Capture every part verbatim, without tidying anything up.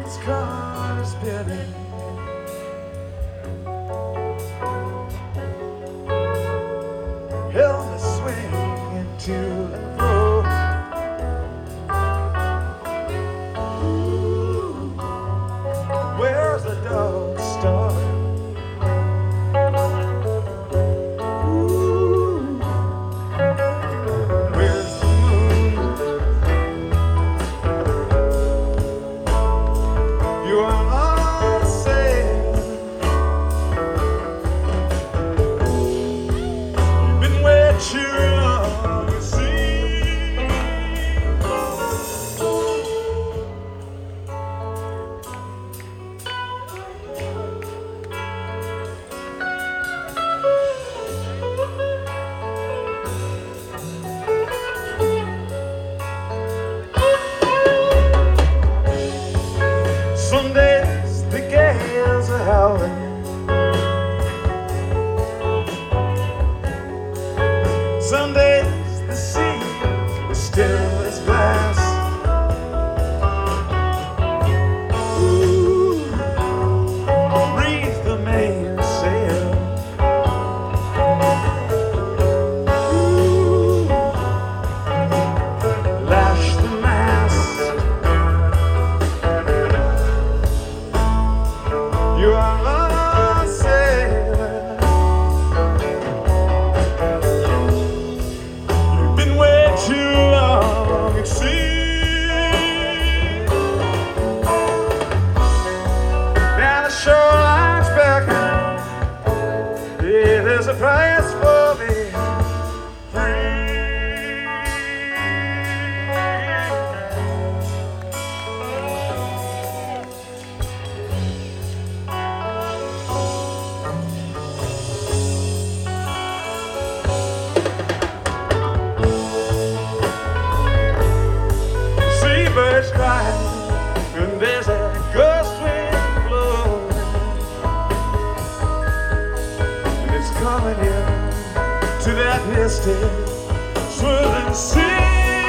its car spinning. Helmet swinging to and fro. Ooh, where's the dog star? Ooh, where's the moon? You are all safe. You've been way too long, you see. Some days the gales are howling. Some days the sea is still as glass. Ooh, reef the mainsail. Ooh, lash the mast. You are a sailor. You've been way too long at sea. Now the shoreline's beckoning. Yeah, there's a price for being free. Seabirds cry, and there's a gust wind blowing, and it's calling you to that misty, swirling sea.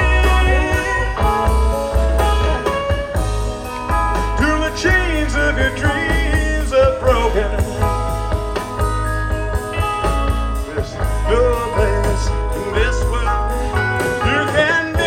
Till the chains of your dreams are broken. There's no place in this world you can be.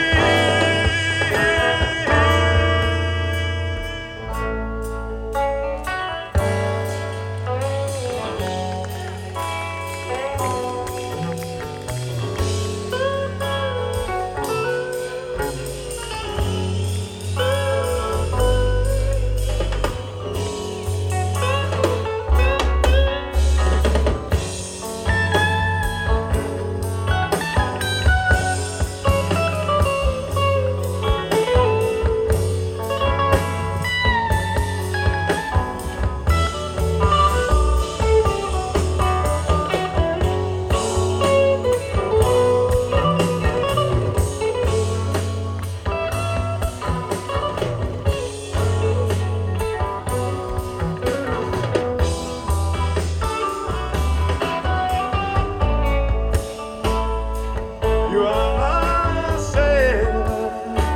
You are a sailor.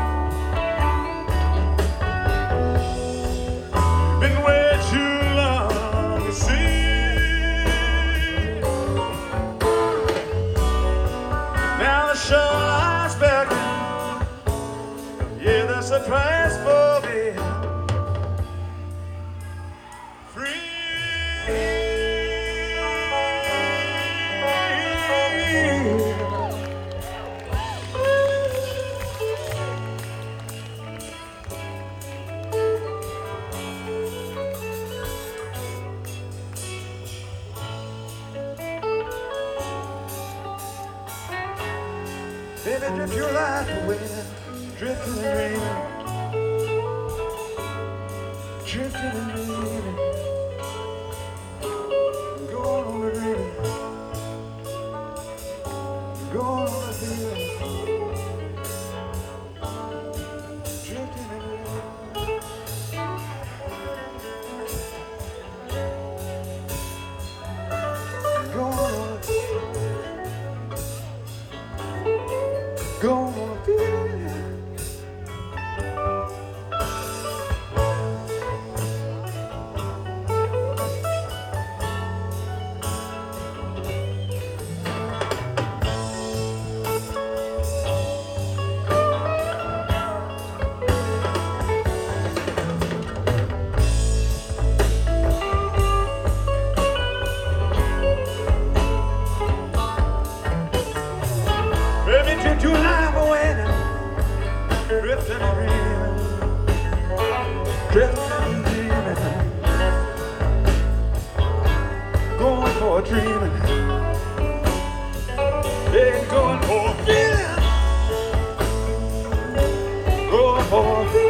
You've been way too long, you see. Now the shoreline's beckoning. Yeah, there's a price for being free. Baby, drift your life away, drifting and raining, drifting and raining, going on the raining, going on the feeling, drifting and raining. Going on the Gonna be for dreaming. Ain't going for feeling. Going for feeling.